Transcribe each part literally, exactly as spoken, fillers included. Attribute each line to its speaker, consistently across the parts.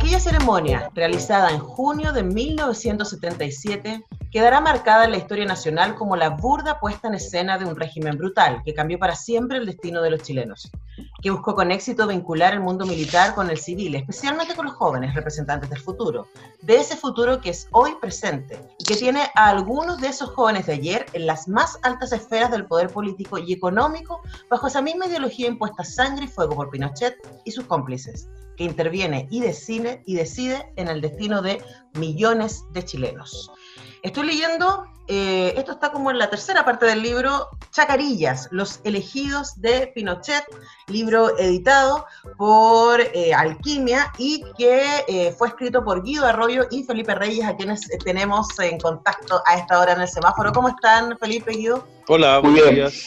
Speaker 1: Aquella ceremonia, realizada en junio de mil novecientos setenta y siete, quedará marcada en la historia nacional como la burda puesta en escena de un régimen brutal que cambió para siempre el destino de los chilenos, que buscó con éxito vincular el mundo militar con el civil, especialmente con los jóvenes representantes del futuro, de ese futuro que es hoy presente y que tiene a algunos de esos jóvenes de ayer en las más altas esferas del poder político y económico bajo esa misma ideología impuesta sangre y fuego por Pinochet y sus cómplices, que interviene y decide, y decide en el destino de millones de chilenos. Estoy leyendo, eh, esto está como en la tercera parte del libro, Chacarillas, los elegidos de Pinochet, libro editado por eh, Alquimia y que eh, fue escrito por Guido Arroyo y Felipe Reyes, a quienes tenemos en contacto a esta hora en el semáforo. ¿Cómo están, Felipe y Guido?
Speaker 2: Hola, buenos días.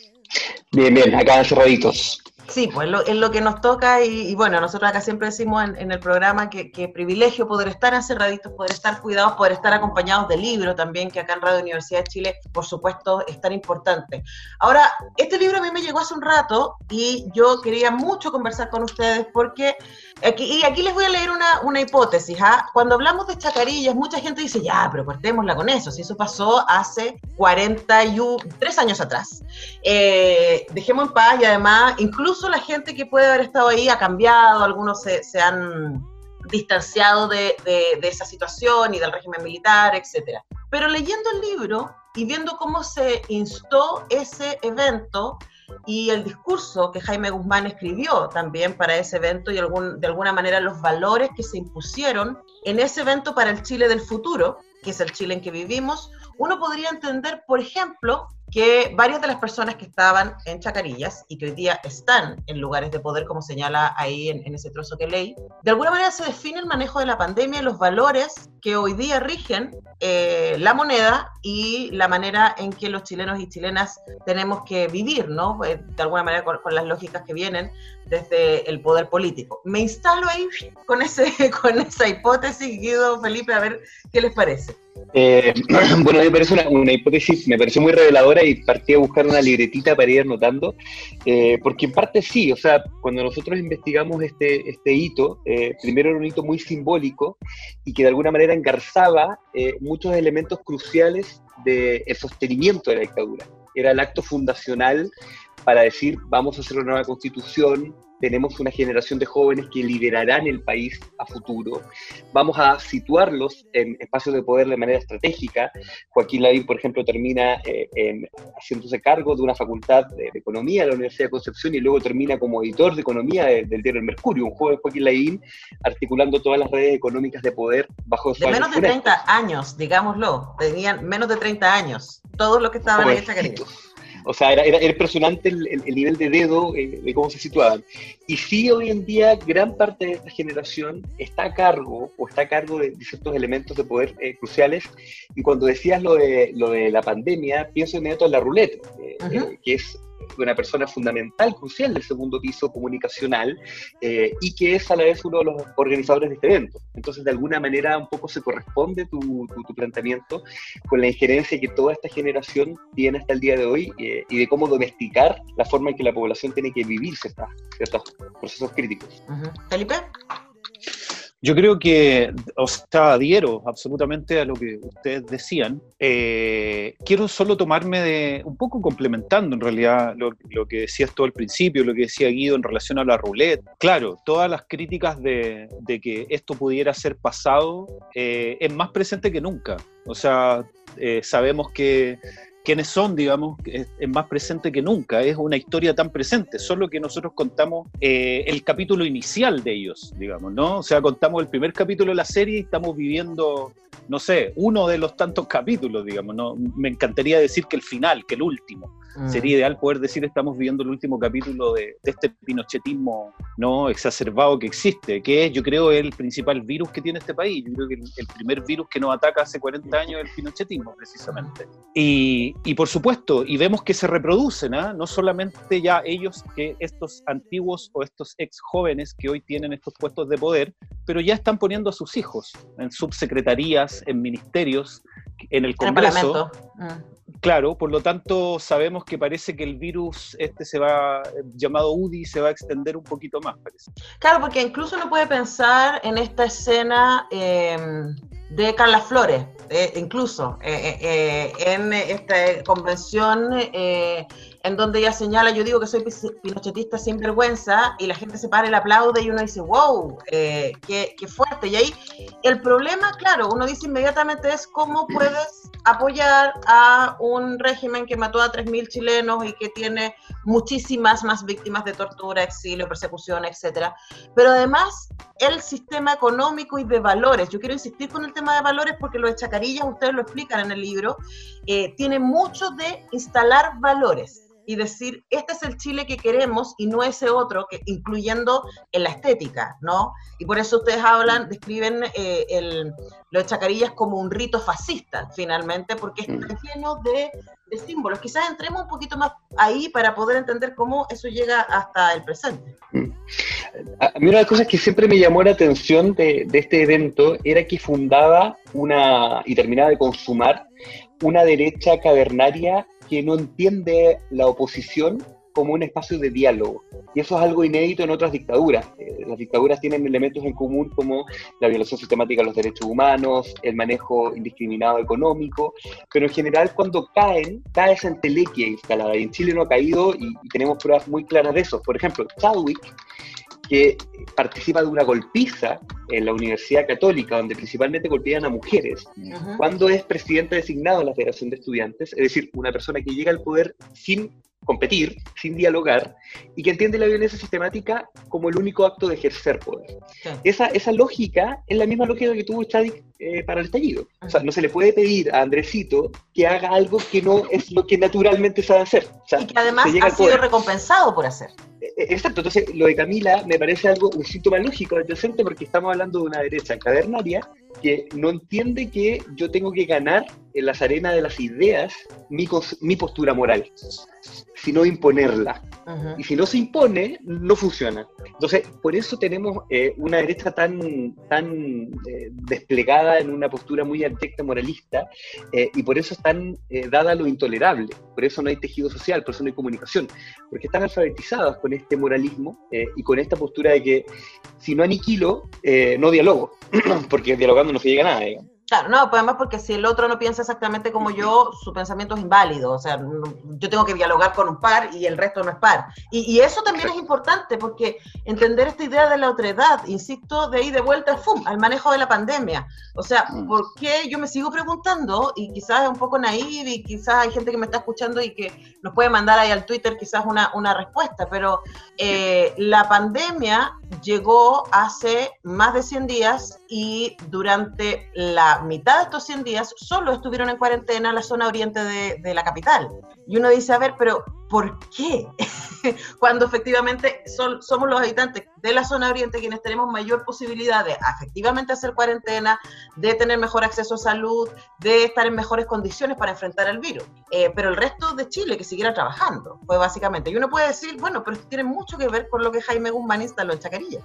Speaker 3: Bien, bien, acá encerraditos.
Speaker 1: Sí, pues lo, es lo que nos toca y, y bueno, nosotros acá siempre decimos en, en el programa que, que privilegio poder estar encerraditos, poder estar cuidados, poder estar acompañados de libro también, que acá en Radio Universidad de Chile, por supuesto, es tan importante. Ahora, este libro a mí me llegó hace un rato y yo quería mucho conversar con ustedes porque, aquí, y aquí les voy a leer una, una hipótesis, ¿ah? Cuando hablamos de Chacarillas, mucha gente dice, ya, pero cortémosla con eso, si eso pasó hace cuarenta y tres años atrás. Eh, dejemos en paz y además, incluso la gente que puede haber estado ahí ha cambiado, algunos se, se han distanciado de, de, de esa situación y del régimen militar, etcétera. Pero leyendo el libro y viendo cómo se instó ese evento y el discurso que Jaime Guzmán escribió también para ese evento y algún, de alguna manera los valores que se impusieron en ese evento para el Chile del futuro, que es el Chile en que vivimos, uno podría entender, por ejemplo, que varias de las personas que estaban en Chacarillas y que hoy día están en lugares de poder, como señala ahí en, en ese trozo que leí, de alguna manera se define el manejo de la pandemia y los valores que hoy día rigen eh, la moneda y la manera en que los chilenos y chilenas tenemos que vivir, ¿no? De alguna manera con, con las lógicas que vienen desde el poder político. Me instalo ahí con, ese, con esa hipótesis, Guido, Felipe, a ver qué les parece.
Speaker 3: Eh, bueno, me parece una, una hipótesis, me pareció muy reveladora y partí a buscar una libretita para ir anotando, eh, porque en parte sí, o sea, cuando nosotros investigamos este, este hito, eh, primero era un hito muy simbólico y que de alguna manera engarzaba eh, muchos elementos cruciales del sostenimiento de la dictadura. Era el acto fundacional para decir, vamos a hacer una nueva constitución, tenemos una generación de jóvenes que liderarán el país a futuro, vamos a situarlos en espacios de poder de manera estratégica. Joaquín Lavín, por ejemplo, termina eh, en, haciéndose cargo de una facultad de, de Economía de la Universidad de Concepción y luego termina como editor de Economía de, del diario El Mercurio, un joven Joaquín Lavín articulando todas las redes económicas de poder bajo su
Speaker 1: de menos de treinta años, digámoslo, tenían menos de treinta años, todos los que estaban en esta carrera.
Speaker 3: O sea, era, era, era impresionante el, el, el nivel de dedo eh, de cómo se situaban. Y sí, hoy en día, gran parte de esta generación está a cargo, o está a cargo de, de ciertos elementos de poder eh, cruciales. Y cuando decías lo de, lo de la pandemia, pienso inmediato en la ruleta, eh, uh-huh. eh, que es una persona fundamental, crucial del segundo piso comunicacional, eh, y que es a la vez uno de los organizadores de este evento. Entonces, de alguna manera, un poco se corresponde tu, tu, tu planteamiento con la injerencia que toda esta generación tiene hasta el día de hoy eh, y de cómo domesticar la forma en que la población tiene que vivir ciertas, ciertos procesos críticos.
Speaker 1: Uh-huh. ¿Felipe?
Speaker 2: Yo creo que, o sea, adhiero absolutamente a lo que ustedes decían. Eh, quiero solo tomarme de, un poco complementando en realidad lo, lo que decías tú al principio, lo que decía Guido en relación a la roulette. Claro, todas las críticas de, de que esto pudiera ser pasado eh, es más presente que nunca. O sea, eh, sabemos que quiénes son, digamos, es, es más presente que nunca, es una historia tan presente, solo que nosotros contamos eh, el capítulo inicial de ellos, digamos, ¿no? O sea, contamos el primer capítulo de la serie y estamos viviendo, no sé, uno de los tantos capítulos, digamos, ¿no? Me encantaría decir que el final, que el último. Mm. Sería ideal poder decir estamos viviendo el último capítulo de, de este pinochetismo no exacerbado que existe, que es, yo creo, el principal virus que tiene este país. Yo creo que el, el primer virus que nos ataca hace cuarenta años es el pinochetismo, precisamente. Y, y por supuesto, y vemos que se reproducen, ¿eh? No solamente ya ellos, que estos antiguos o estos ex jóvenes que hoy tienen estos puestos de poder, pero ya están poniendo a sus hijos en subsecretarías, en ministerios, en el Congreso.
Speaker 1: En el Parlamento. Mm.
Speaker 2: Claro, por lo tanto sabemos que parece que el virus este se va, llamado U D I, se va a extender un poquito más, parece.
Speaker 1: Claro, porque incluso uno puede pensar en esta escena eh, de Carla Flores, eh, incluso eh, eh, en esta convención eh, en donde ella señala, yo digo que soy pinochetista sin vergüenza, y la gente se para y le aplaude y uno dice, wow, eh, qué, qué fuerte. Y ahí el problema, claro, uno dice inmediatamente es cómo puedes apoyar a un régimen que mató a tres mil chilenos y que tiene muchísimas más víctimas de tortura, exilio, persecución, etcétera. Pero además, el sistema económico y de valores, yo quiero insistir con el tema de valores porque lo de Chacarilla, ustedes lo explican en el libro, eh, tiene mucho de instalar valores y decir, este es el Chile que queremos y no ese otro, que, incluyendo en la estética, ¿no? Y por eso ustedes hablan, describen eh, el, lo de Chacarillas como un rito fascista, finalmente, porque está lleno de, de símbolos. Quizás entremos un poquito más ahí para poder entender cómo eso llega hasta el presente.
Speaker 3: A mí una de las cosas que siempre me llamó la atención de, de este evento era que fundaba una, y terminaba de consumar, una derecha cavernaria que no entiende la oposición como un espacio de diálogo. Y eso es algo inédito en otras dictaduras. Eh, las dictaduras tienen elementos en común como la violación sistemática de los derechos humanos, el manejo indiscriminado económico, pero en general cuando caen, cae esa entelequia instalada. Y en Chile no ha caído y, y tenemos pruebas muy claras de eso. Por ejemplo, Chadwick, que participa de una golpiza en la Universidad Católica, donde principalmente golpean a mujeres, uh-huh. cuando es presidente designado de la Federación de Estudiantes, es decir, una persona que llega al poder sin competir, sin dialogar, y que entiende la violencia sistemática como el único acto de ejercer poder. Sí. Esa, esa lógica es la misma lógica que tuvo Chadwick eh, para el estallido. O sea, no se le puede pedir a Andresito que haga algo que no es lo que naturalmente sabe hacer. O sea,
Speaker 1: y que además ha sido recompensado por hacer.
Speaker 3: Exacto, entonces lo de Camila me parece algo, un síntoma lógico, adyacente, porque estamos hablando de una derecha cavernaria que no entiende que yo tengo que ganar en las arenas de las ideas mi, mi postura moral, sino imponerla. Uh-huh. Y si no se impone, no funciona. Entonces, por eso tenemos eh, una derecha tan, tan eh, desplegada en una postura muy abyecta moralista, eh, y por eso están eh, dada a lo intolerable. Por eso no hay tejido social, por eso no hay comunicación, porque están alfabetizadas con este moralismo eh, y con esta postura de que si no aniquilo, eh, no dialogo, porque dialogando no se llega a nada, digamos.
Speaker 1: Claro, no, pues además porque si el otro no piensa exactamente como yo, su pensamiento es inválido, o sea, yo tengo que dialogar con un par y el resto no es par. Y, y eso también es importante, porque entender esta idea de la otredad, insisto, de ahí de vuelta, ¡fum!, al manejo de la pandemia. O sea, ¿por qué? Yo me sigo preguntando, y quizás es un poco naive, y quizás hay gente que me está escuchando y que nos puede mandar ahí al Twitter quizás una, una respuesta, pero eh, la pandemia llegó hace más de cien días y durante la mitad de estos cien días solo estuvieron en cuarentena en la zona oriente de, de la capital. Y uno dice, a ver, pero ¿por qué? Cuando efectivamente son, somos los habitantes de la zona oriente quienes tenemos mayor posibilidad de efectivamente hacer cuarentena, de tener mejor acceso a salud, de estar en mejores condiciones para enfrentar el virus. Eh, pero el resto de Chile que siguiera trabajando, pues básicamente. Y uno puede decir, bueno, pero esto tiene mucho que ver con lo que Jaime Guzmán instaló en Chacarilla.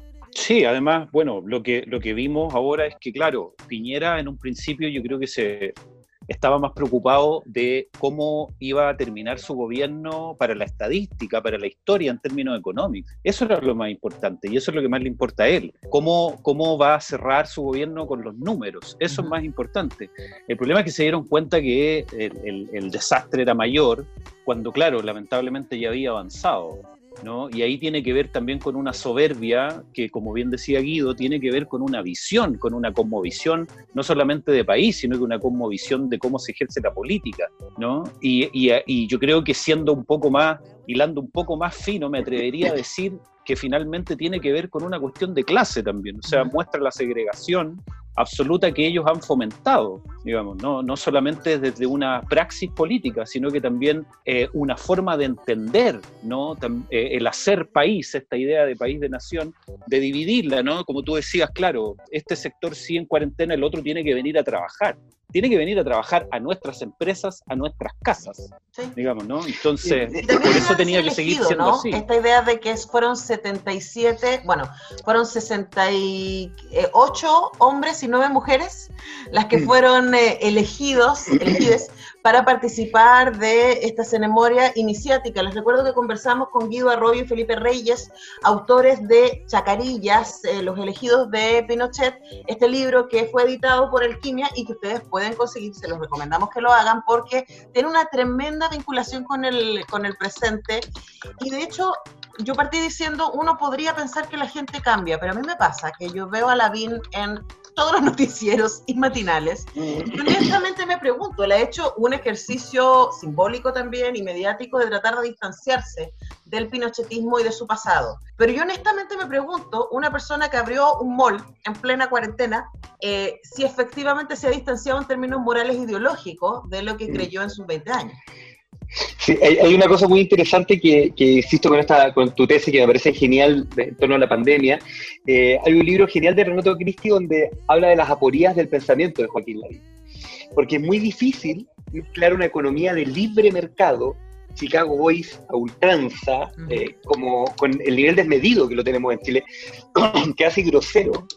Speaker 2: Sí, además, bueno, lo que, lo que vimos ahora es que, claro, Piñera en un principio yo creo que se estaba más preocupado de cómo iba a terminar su gobierno para la estadística, para la historia en términos económicos. Eso era lo más importante y eso es lo que más le importa a él. Cómo, cómo va a cerrar su gobierno con los números. Eso uh-huh. es más importante. El problema es que se dieron cuenta que el, el, el desastre era mayor cuando, claro, lamentablemente ya había avanzado, ¿no? Y ahí tiene que ver también con una soberbia que, como bien decía Guido, tiene que ver con una visión, con una cosmovisión, no solamente de país, sino que una cosmovisión de cómo se ejerce la política, ¿no? Y, y, y yo creo que siendo un poco más, hilando un poco más fino, me atrevería a decir que finalmente tiene que ver con una cuestión de clase también, o sea, muestra la segregación absoluta que ellos han fomentado, digamos, no, no solamente desde una praxis política, sino que también eh, una forma de entender, ¿no? Tam, eh, el hacer país, esta idea de país de nación, de dividirla, ¿no? Como tú decías, claro, este sector sí en cuarentena, el otro tiene que venir a trabajar. tiene que venir a trabajar a nuestras empresas, a nuestras casas, sí. digamos, ¿no? Entonces, y, y por eso tenía que elegido, seguir siendo ¿no? así.
Speaker 1: Esta idea de que fueron setenta y siete, bueno, fueron sesenta y ocho hombres y nueve mujeres las que fueron eh, elegidos, elegidos para participar de esta ceremonia iniciática. Les recuerdo que conversamos con Guido Arroyo y Felipe Reyes, autores de Chacarillas, eh, los elegidos de Pinochet, este libro que fue editado por Alquimia y que ustedes pueden conseguir, se los recomendamos que lo hagan porque tiene una tremenda vinculación con el, con el presente. Y de hecho, yo partí diciendo, uno podría pensar que la gente cambia, pero a mí me pasa que yo veo a Lavín en todos los noticieros y matinales, y honestamente me pregunto, él ha hecho un ejercicio simbólico también y mediático de tratar de distanciarse del pinochetismo y de su pasado, pero yo honestamente me pregunto, una persona que abrió un mall en plena cuarentena, eh, si efectivamente se ha distanciado en términos morales e ideológicos de lo que creyó en sus veinte años.
Speaker 3: Sí, hay, hay una cosa muy interesante que, que insisto con esta con tu tesis que me parece genial de, en torno a la pandemia. Eh, hay un libro genial de Renato Cristi donde habla de las aporías del pensamiento de Joaquín Lavín. Porque es muy difícil mezclar una economía de libre mercado, Chicago Boys a ultranza, eh, como con el nivel desmedido que lo tenemos en Chile, que hace grosero,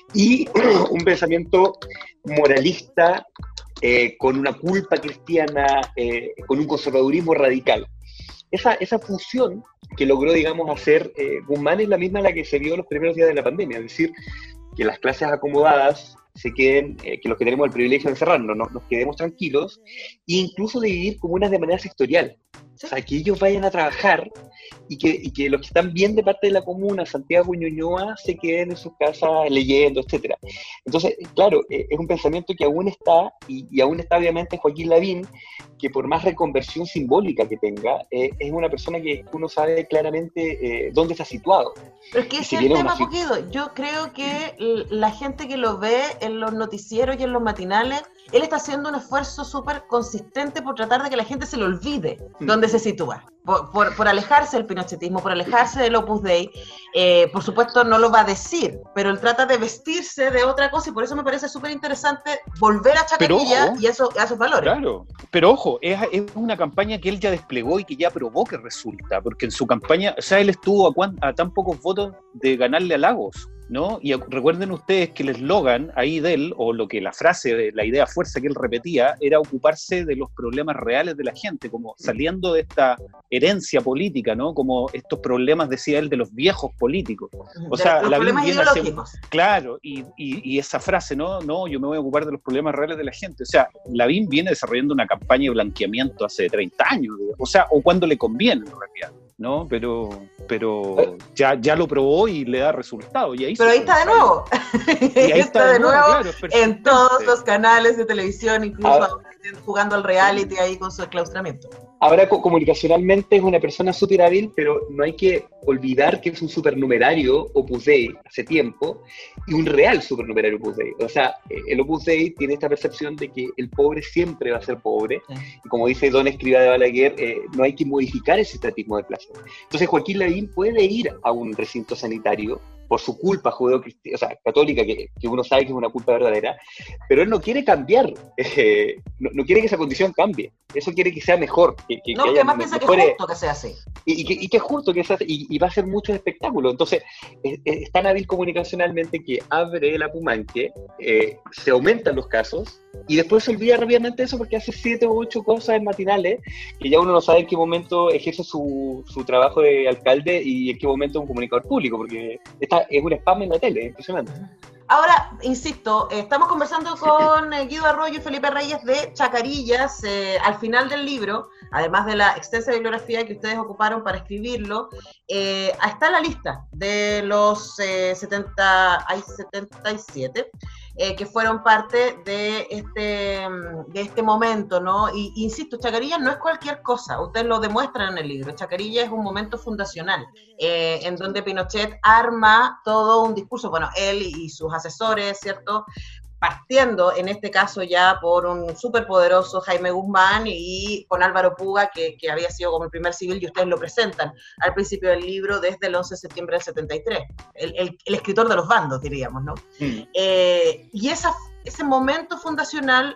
Speaker 3: y un pensamiento moralista, Eh, con una culpa cristiana, eh, con un conservadurismo radical. Esa, esa fusión que logró, digamos, hacer eh, Guzmán es la misma a la que se vio los primeros días de la pandemia, es decir, que las clases acomodadas se queden, eh, que los que tenemos el privilegio de encerrarnos, no, nos quedemos tranquilos, e incluso de vivir comunas de manera sectorial. O sea, que ellos vayan a trabajar y que, y que los que están bien de parte de la comuna, Santiago y Ñuñoa, se queden en sus casas leyendo, etcétera. Entonces, claro, eh, es un pensamiento que aún está, y, y aún está obviamente Joaquín Lavín, que por más reconversión simbólica que tenga, eh, es una persona que uno sabe claramente eh, dónde está situado.
Speaker 1: Pero es que ese es el tema, Poquido. Yo creo que la gente que lo ve en los noticieros y en los matinales, él está haciendo un esfuerzo súper consistente por tratar de que la gente se le olvide mm. dónde se sitúa, por, por, por alejarse del pinochetismo, por alejarse del Opus Dei. Eh, por supuesto no lo va a decir, pero él trata de vestirse de otra cosa y por eso me parece súper interesante volver a Chacarilla y eso, a esos valores.
Speaker 2: Claro, pero ojo, es, es una campaña que él ya desplegó y que ya probó que resulta, porque en su campaña, o sea, él estuvo a, cuan, a tan pocos votos de ganarle a Lagos, ¿no? Y recuerden ustedes que el eslogan ahí de él, o lo que la frase, la idea fuerza que él repetía, era ocuparse de los problemas reales de la gente, como saliendo de esta herencia política, ¿no? Como estos problemas, decía él, de los viejos políticos. O
Speaker 1: de
Speaker 2: sea,
Speaker 1: los
Speaker 2: Lavín
Speaker 1: problemas
Speaker 2: viene
Speaker 1: ideológicos.
Speaker 2: Hacia, claro, y, y, y esa frase, ¿no? No, yo me voy a ocupar de los problemas reales de la gente. O sea, Lavín viene desarrollando una campaña de blanqueamiento hace treinta años, o sea, o cuando le conviene, en realidad. ¿No? Pero, pero ya, ya lo probó y le da resultado. Y ahí
Speaker 1: pero ahí está de nuevo.
Speaker 2: Y ahí está de nuevo, claro,
Speaker 1: en todos los canales de televisión, incluso ahora, jugando al reality ahí con su enclaustramiento.
Speaker 3: Ahora, comunicacionalmente es una persona súper hábil, pero no hay que olvidar que es un supernumerario Opus Dei hace tiempo y un real supernumerario Opus Dei. O sea, el Opus Dei tiene esta percepción de que el pobre siempre va a ser pobre. Sí. Y como dice Don Escrivá de Balaguer, eh, no hay que modificar ese estratismo de clase. Entonces Joaquín Lavín puede ir a un recinto sanitario por su culpa judeo-cristiana, o sea, católica, que, que uno sabe que es una culpa verdadera, pero él no quiere cambiar, eh, no, no quiere que esa condición cambie, eso quiere que sea mejor. Que, que,
Speaker 1: no,
Speaker 3: que,
Speaker 1: que además piensa mejores, que es justo que sea así.
Speaker 3: Y, y, que, y que es justo que sea así, y, y va a ser mucho espectáculo. Entonces, es, es tan hábil comunicacionalmente que abre la Pumanque, eh, se aumentan los casos, y después se olvida rápidamente eso porque hace siete o ocho cosas en matinales, que ya uno no sabe en qué momento ejerce su, su trabajo de alcalde y en qué momento es un comunicador público, porque esta es un spam en la tele, impresionante.
Speaker 1: Ahora, insisto, eh, estamos conversando con eh, Guido Arroyo y Felipe Reyes de Chacarillas. Eh, al final del libro, además de la extensa bibliografía que ustedes ocuparon para escribirlo, eh, está la lista de los eh, setenta, hay setenta y siete eh, que fueron parte de este, de este momento, ¿no? Y insisto, Chacarillas no es cualquier cosa, ustedes lo demuestran en el libro. Chacarillas es un momento fundacional, eh, en donde Pinochet arma todo un discurso, bueno, él y sus asesores, ¿cierto?, partiendo en este caso ya por un superpoderoso Jaime Guzmán y con Álvaro Puga, que, que había sido como el primer civil, y ustedes lo presentan al principio del libro desde el once de septiembre del setenta y tres, el, el, el escritor de los bandos, diríamos, ¿no? Mm. Eh, y esa, ese momento fundacional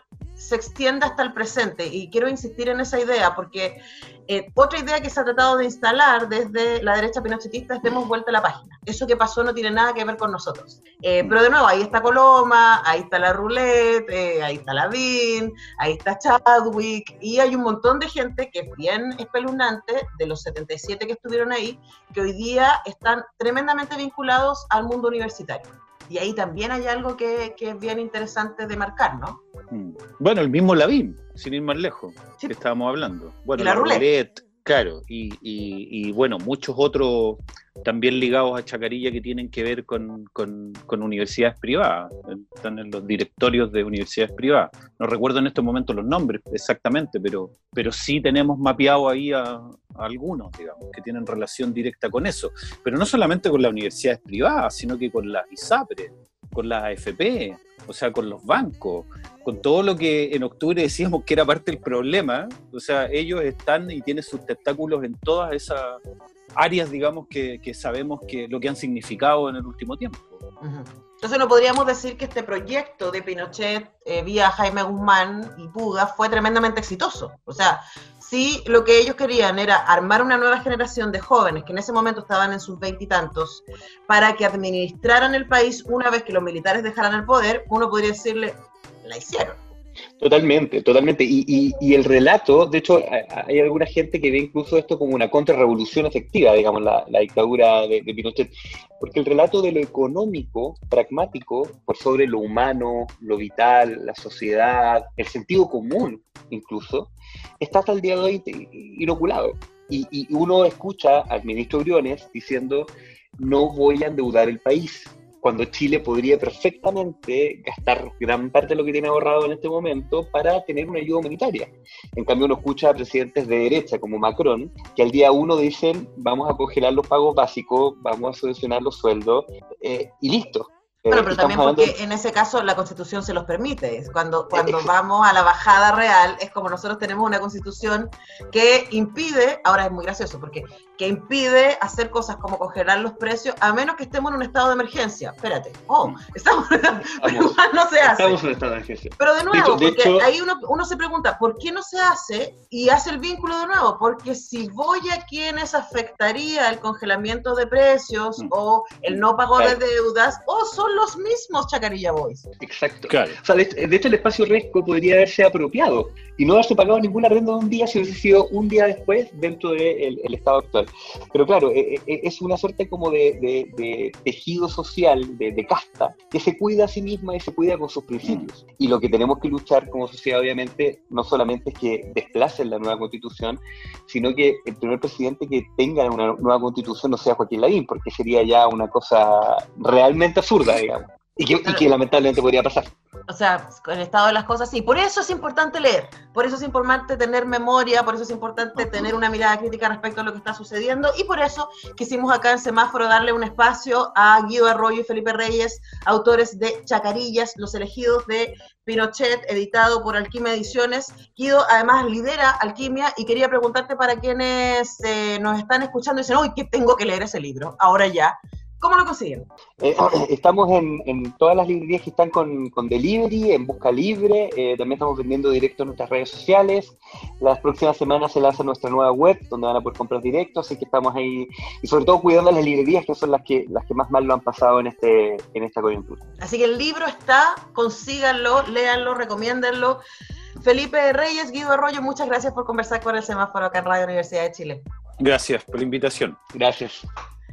Speaker 1: se extienda hasta el presente, y quiero insistir en esa idea, porque eh, otra idea que se ha tratado de instalar desde la derecha pinochetista es demos vuelta a la página. Eso que pasó no tiene nada que ver con nosotros. Eh, pero de nuevo, ahí está Coloma, ahí está la Roulette, eh, ahí está Lavín, ahí está Chadwick, y hay un montón de gente que es bien espeluznante, de los setenta y siete que estuvieron ahí, que hoy día están tremendamente vinculados al mundo universitario. Y ahí también hay algo que, que es bien interesante de marcar, ¿no?
Speaker 2: Bueno, el mismo Lavín, sin ir más lejos, sí, que estábamos hablando. Bueno,
Speaker 1: y la, la Roulette.
Speaker 2: Roulette, claro, y, y, y bueno, muchos otros también ligados a Chacarilla que tienen que ver con, con, con universidades privadas, están en los directorios de universidades privadas. No recuerdo en estos momentos los nombres exactamente, pero, pero sí tenemos mapeado ahí a, a algunos, digamos, que tienen relación directa con eso. Pero no solamente con las universidades privadas, sino que con las ISAPRE, con las A F P, o sea, con los bancos, con todo lo que en octubre decíamos que era parte del problema. O sea, ellos están y tienen sus tentáculos en todas esas áreas, digamos, que, que sabemos que lo que han significado en el último tiempo.
Speaker 1: Uh-huh. Entonces no podríamos decir que este proyecto de Pinochet eh, vía Jaime Guzmán y Puga fue tremendamente exitoso. O sea, sí, lo que ellos querían era armar una nueva generación de jóvenes que en ese momento estaban en sus veintitantos para que administraran el país una vez que los militares dejaran el poder. Uno podría decirle, la hicieron.
Speaker 3: Totalmente, totalmente. Y, y, y el relato, de hecho, hay alguna gente que ve incluso esto como una contrarrevolución efectiva, digamos, la, la dictadura de, de Pinochet, porque el relato de lo económico, pragmático, por sobre lo humano, lo vital, la sociedad, el sentido común incluso, está hasta el día de hoy inoculado. Y, y uno escucha al ministro Briones diciendo, no voy a endeudar el país, cuando Chile podría perfectamente gastar gran parte de lo que tiene ahorrado en este momento para tener una ayuda humanitaria. En cambio, uno escucha a presidentes de derecha como Macron, que al día uno dicen, vamos a congelar los pagos básicos, vamos a subvencionar los sueldos, eh, y listo.
Speaker 1: Bueno, pero también porque
Speaker 3: hablando...
Speaker 1: en ese caso la Constitución se los permite. Cuando, cuando vamos a la bajada real, es como nosotros tenemos una Constitución que impide, ahora es muy gracioso, porque que impide hacer cosas como congelar los precios, a menos que estemos en un estado de emergencia. Espérate, oh, estamos, pero igual no se hace.
Speaker 3: Estamos en un estado de emergencia.
Speaker 1: Pero de nuevo,
Speaker 3: de hecho,
Speaker 1: porque
Speaker 3: de hecho...
Speaker 1: ahí uno, uno se pregunta, ¿por qué no se hace? Y hace el vínculo de nuevo, porque si voy a quienes afectaría el congelamiento de precios mm. o el no pago claro. de deudas, o son los mismos Chacarilla Boys.
Speaker 3: Exacto. Claro. O sea, de, de hecho el espacio riesgo podría haberse apropiado y no haberse pagado ningún arrendo de un día si hubiese sido un día después dentro del de estado actual. Pero claro, eh, eh, es una suerte como de, de, de tejido social, de, de casta, que se cuida a sí misma y se cuida con sus principios. Y lo que tenemos que luchar como sociedad, obviamente, no solamente es que desplacen la nueva constitución, sino que el primer presidente que tenga una nueva constitución no sea Joaquín Lavín, porque sería ya una cosa realmente absurda, digamos. Y que, y que lamentablemente podría pasar.
Speaker 1: O sea, con el estado de las cosas, sí. Por eso es importante leer, por eso es importante tener memoria, por eso es importante tener una mirada crítica respecto a lo que está sucediendo, y por eso quisimos acá en Semáforo darle un espacio a Guido Arroyo y Felipe Reyes, autores de Chacarillas, Los elegidos de Pinochet, editado por Alquimia Ediciones. Guido además lidera Alquimia, y quería preguntarte para quienes eh, nos están escuchando y dicen, uy, que tengo que leer ese libro, ahora ya. ¿Cómo lo consiguen?
Speaker 3: Eh, estamos en, en todas las librerías que están con, con delivery, en Busca Libre, eh, también estamos vendiendo directo en nuestras redes sociales. Las próximas semanas se lanza nuestra nueva web, donde van a poder comprar directo, así que estamos ahí, y sobre todo cuidando las librerías, que son las que, las que más mal lo han pasado en, este, en esta coyuntura.
Speaker 1: Así que el libro está, consíganlo, léanlo, recomiéndenlo. Felipe Reyes, Guido Arroyo, muchas gracias por conversar con el Semáforo acá en Radio Universidad de Chile.
Speaker 2: Gracias por la invitación.
Speaker 3: Gracias.